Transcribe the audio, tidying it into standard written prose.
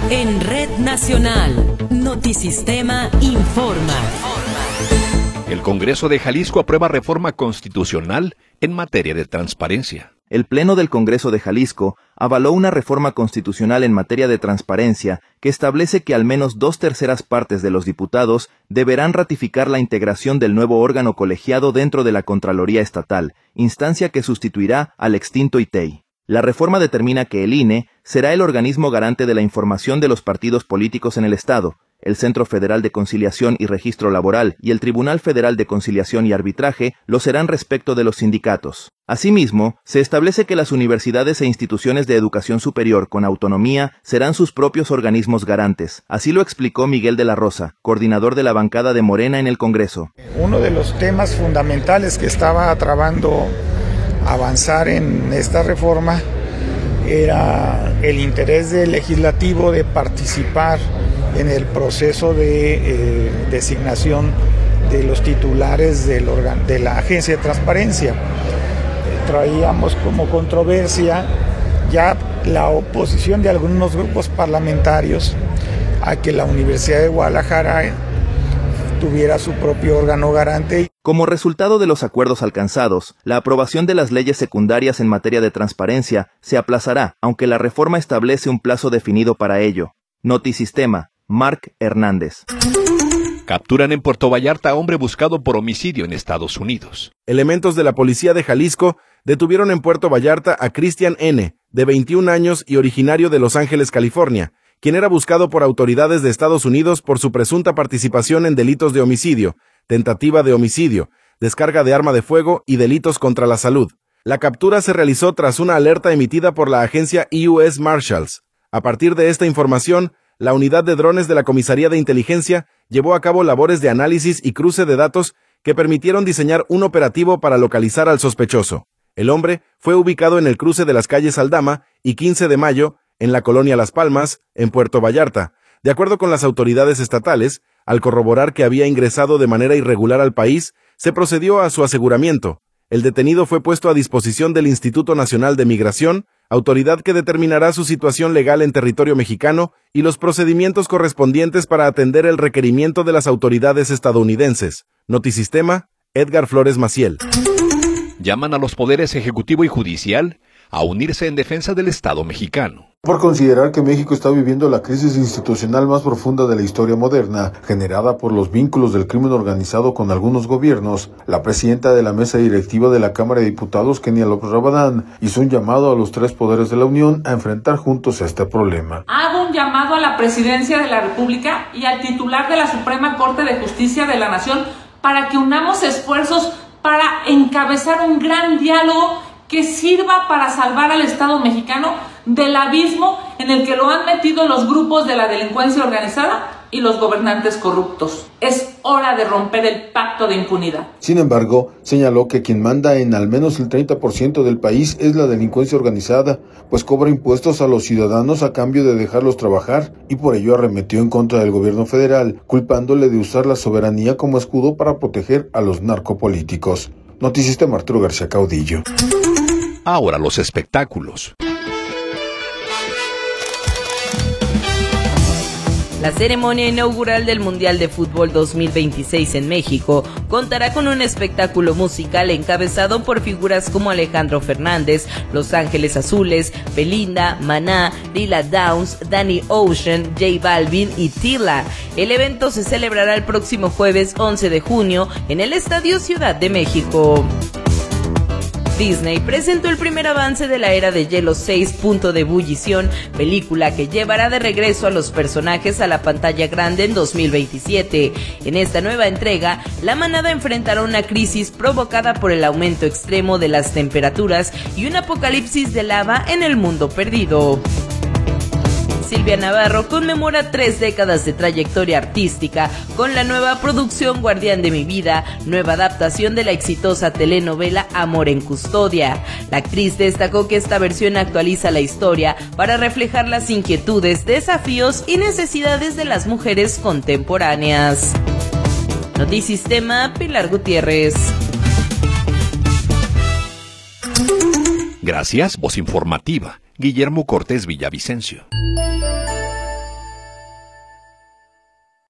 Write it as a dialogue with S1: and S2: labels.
S1: En Red Nacional, Notisistema informa.
S2: El Congreso de Jalisco aprueba reforma constitucional en materia de transparencia.
S3: El Pleno del Congreso de Jalisco avaló una reforma constitucional en materia de transparencia que establece que al menos 2/3 partes de los diputados deberán ratificar la integración del nuevo órgano colegiado dentro de la Contraloría Estatal, instancia que sustituirá al extinto ITEI. La reforma determina que el INE será el organismo garante de la información de los partidos políticos en el Estado. El Centro Federal de Conciliación y Registro Laboral y el Tribunal Federal de Conciliación y Arbitraje lo serán respecto de los sindicatos. Asimismo, se establece que las universidades e instituciones de educación superior con autonomía serán sus propios organismos garantes. Así lo explicó Miguel de la Rosa, coordinador de la bancada de Morena en el Congreso.
S4: Uno de los temas fundamentales que estaba trabando avanzar en esta reforma era el interés del legislativo de participar en el proceso de designación de los titulares de la Agencia de Transparencia. Traíamos como controversia ya la oposición de algunos grupos parlamentarios a que la Universidad de Guadalajara tuviera su propio órgano garante.
S3: Como resultado de los acuerdos alcanzados, la aprobación de las leyes secundarias en materia de transparencia se aplazará, aunque la reforma establece un plazo definido para ello. Notisistema, Marc Hernández.
S2: Capturan en Puerto Vallarta a hombre buscado por homicidio en Estados Unidos.
S5: Elementos de la policía de Jalisco detuvieron en Puerto Vallarta a Cristian N., de 21 años y originario de Los Ángeles, California, quien era buscado por autoridades de Estados Unidos por su presunta participación en delitos de homicidio, tentativa de homicidio, descarga de arma de fuego y delitos contra la salud. La captura se realizó tras una alerta emitida por la agencia US Marshals. A partir de esta información, la unidad de drones de la Comisaría de Inteligencia llevó a cabo labores de análisis y cruce de datos que permitieron diseñar un operativo para localizar al sospechoso. El hombre fue ubicado en el cruce de las calles Aldama y 15 de Mayo, en la colonia Las Palmas, en Puerto Vallarta. De acuerdo con las autoridades estatales, al corroborar que había ingresado de manera irregular al país, se procedió a su aseguramiento. El detenido fue puesto a disposición del Instituto Nacional de Migración, autoridad que determinará su situación legal en territorio mexicano y los procedimientos correspondientes para atender el requerimiento de las autoridades estadounidenses. Notisistema, Edgar Flores Maciel.
S2: Llaman a los poderes ejecutivo y judicial a unirse en defensa del Estado mexicano.
S6: Por considerar que México está viviendo la crisis institucional más profunda de la historia moderna, generada por los vínculos del crimen organizado con algunos gobiernos, la presidenta de la mesa directiva de la Cámara de Diputados, Kenia López Rabadán, hizo un llamado a los tres poderes de la Unión a enfrentar juntos este problema.
S7: Hago un llamado a la Presidencia de la República y al titular de la Suprema Corte de Justicia de la Nación para que unamos esfuerzos para encabezar un gran diálogo que sirva para salvar al Estado mexicano del abismo en el que lo han metido los grupos de la delincuencia organizada y los gobernantes corruptos. Es hora de romper el pacto de impunidad.
S6: Sin embargo, señaló que quien manda en al menos el 30% del país es la delincuencia organizada, pues cobra impuestos a los ciudadanos a cambio de dejarlos trabajar, y por ello arremetió en contra del gobierno federal, culpándole de usar la soberanía como escudo para proteger a los narcopolíticos. Notisistema, Arturo García Caudillo.
S2: Ahora los espectáculos.
S8: La ceremonia inaugural del Mundial de Fútbol 2026 en México contará con un espectáculo musical encabezado por figuras como Alejandro Fernández, Los Ángeles Azules, Belinda, Maná, Lila Downs, Danny Ocean, J Balvin y Tila. El evento se celebrará el próximo jueves 11 de junio en el Estadio Ciudad de México. Disney presentó el primer avance de la Era de Hielo 6. Punto de ebullición, película que llevará de regreso a los personajes a la pantalla grande en 2027. En esta nueva entrega, la manada enfrentará una crisis provocada por el aumento extremo de las temperaturas y un apocalipsis de lava en el mundo perdido. Silvia Navarro conmemora 3 décadas de trayectoria artística con la nueva producción Guardián de mi vida, nueva adaptación de la exitosa telenovela Amor en Custodia. La actriz destacó que esta versión actualiza la historia para reflejar las inquietudes, desafíos y necesidades de las mujeres contemporáneas. Notisistema, Pilar Gutiérrez.
S2: Gracias, voz informativa, Guillermo Cortés Villavicencio.